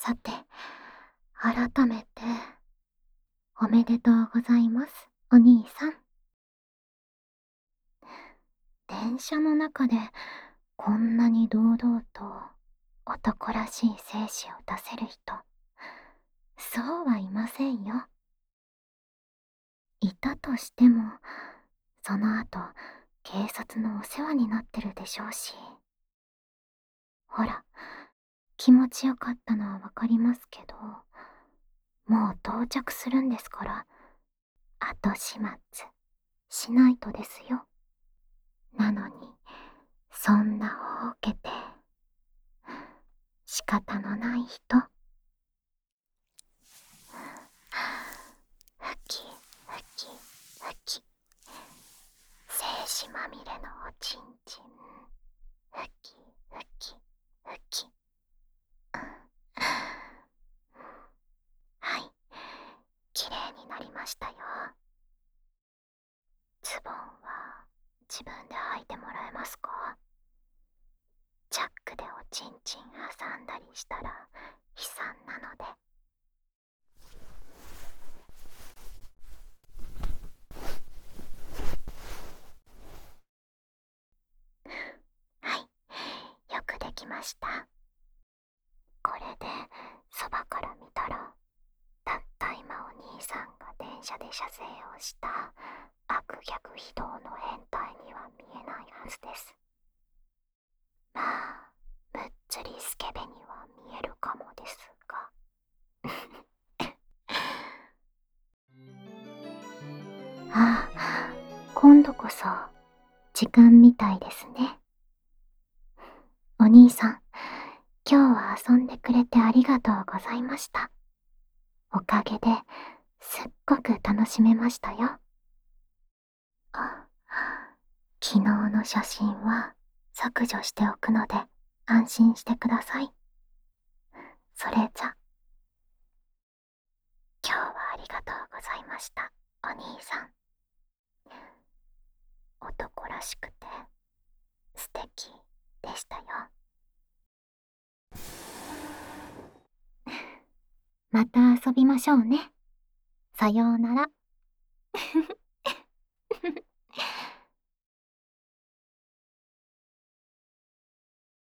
さて、改めて、おめでとうございます、お兄さん。電車の中で、こんなに堂々と、男らしい精子を出せる人、そうはいませんよ。いたとしても、その後、警察のお世話になってるでしょうし。ほら、気持ちよかったのはわかりますけど、もう到着するんですから、後始末しないとですよ。なのに、そんなほうけて、仕方のない人。ふきふきふき、精子まみれのおちんちん。ふきふきふき。はい、きれいになりましたよ。ズボンは自分で履いてもらえますか？チャックでおちんちん挟んだりしたら悲惨なので。はい、よくできました。これでそばから見たら、たった今お兄さんが電車で射精をした悪逆非道の変態には見えないはずです。まあ、むっつりスケベには見えるかもですが。ああ、今度こそ時間みたいですね。お兄さん、今日は遊んでくれてありがとうございました。おかげですっごく楽しめましたよ。あ、昨日の写真は削除しておくので安心してください。それじゃ、今日はありがとうございました、お兄さん。男らしくて素敵でしたよ。また遊びましょうね。さようなら。